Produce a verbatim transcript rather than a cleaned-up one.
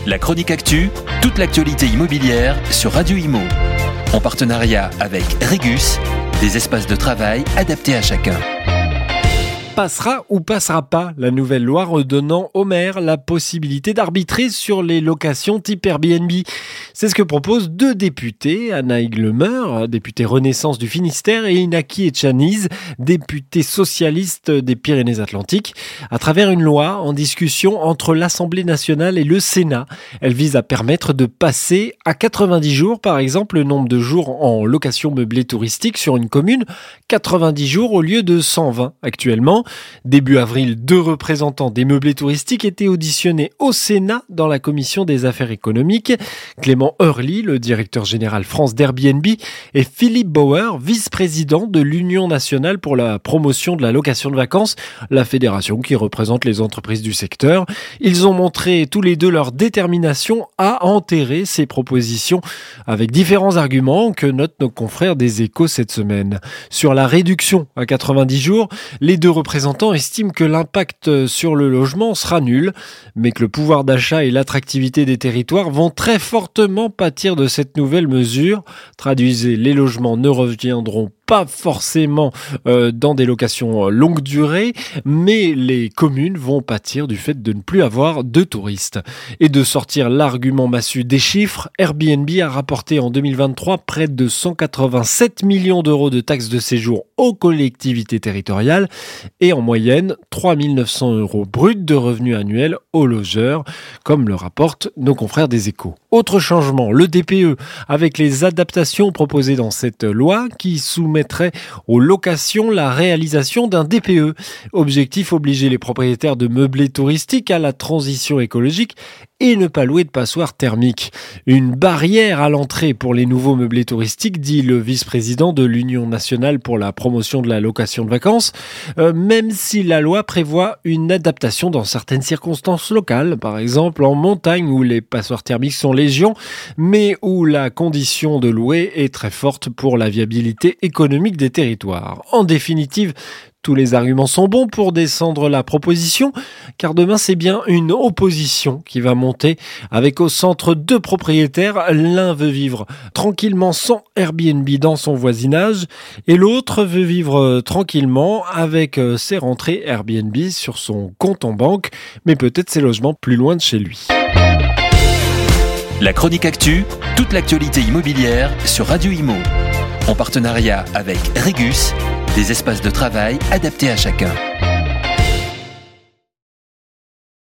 La chronique actu, toute l'actualité immobilière sur Radio Imo. En partenariat avec Regus, des espaces de travail adaptés à chacun. Passera ou passera pas la nouvelle loi redonnant aux maires la possibilité d'arbitrer sur les locations type Airbnb. C'est ce que proposent deux députés, Anna Higlemeur, députée Renaissance du Finistère, et Inaki Etchaniz, député socialiste des Pyrénées-Atlantiques, à travers une loi en discussion entre l'Assemblée nationale et le Sénat. Elle vise à permettre de passer à quatre-vingt-dix jours, par exemple, le nombre de jours en location meublée touristique sur une commune, quatre-vingt-dix jours au lieu de cent vingt actuellement. Début avril, deux représentants des meublés touristiques étaient auditionnés au Sénat dans la commission des affaires économiques. Clément Hurley, le directeur général France d'Airbnb, et Philippe Bauer, vice-président de l'Union nationale pour la promotion de la location de vacances, la fédération qui représente les entreprises du secteur. Ils ont montré tous les deux leur détermination à enterrer ces propositions avec différents arguments que notent nos confrères des Échos cette semaine. Sur la réduction à quatre-vingt-dix jours, les deux représentants représentants estiment que l'impact sur le logement sera nul, mais que le pouvoir d'achat et l'attractivité des territoires vont très fortement pâtir de cette nouvelle mesure. Traduisez, les logements ne reviendront pas forcément euh, dans des locations longue durée, mais les communes vont pâtir du fait de ne plus avoir de touristes. Et de sortir l'argument massu des chiffres, Airbnb a rapporté en deux mille vingt-trois près de cent quatre-vingt-sept millions d'euros de taxes de séjour aux collectivités territoriales et en moyenne trois mille neuf cents euros bruts de revenus annuels aux logeurs, comme le rapportent nos confrères des Échos. Autre changement, le D P E, avec les adaptations proposées dans cette loi qui soumettrait aux locations la réalisation d'un D P E. Objectif, obliger les propriétaires de meublés touristiques à la transition écologique et ne pas louer de passoires thermiques. Une barrière à l'entrée pour les nouveaux meublés touristiques, dit le vice-président de l'Union nationale pour la promotion de la location de vacances, euh, même si la loi prévoit une adaptation dans certaines circonstances locales, par exemple en montagne où les passoires thermiques sont légion, mais où la condition de louer est très forte pour la viabilité économique des territoires. En définitive, tous les arguments sont bons pour descendre la proposition, car demain c'est bien une opposition qui va monter, avec au centre deux propriétaires. L'un veut vivre tranquillement sans Airbnb dans son voisinage, et l'autre veut vivre tranquillement avec ses rentrées Airbnb sur son compte en banque, mais peut-être ses logements plus loin de chez lui. La chronique actu, toute l'actualité immobilière sur Radio Imo. En partenariat avec Regus, des espaces de travail adaptés à chacun.